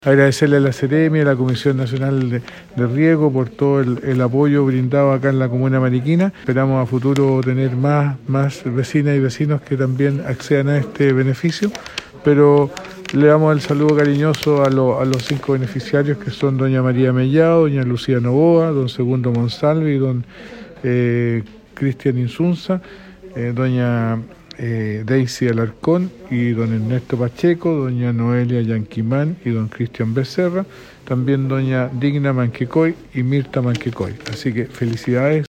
Agradecerle a la Seremi, a la Comisión Nacional de Riego por todo el apoyo brindado acá en la comuna mariquina. Esperamos a futuro tener más vecinas y vecinos que también accedan a este beneficio, pero le damos el saludo cariñoso a los 5 beneficiarios, que son doña María Mellado, doña Lucía Novoa, don Segundo Monsalve y don Cristian Insunza, doña Daisy Alarcón y don Ernesto Pacheco, doña Noelia Yanquimán y don Cristian Becerra, también doña Digna Manquecoy y Mirta Manquecoy. Así que felicidades.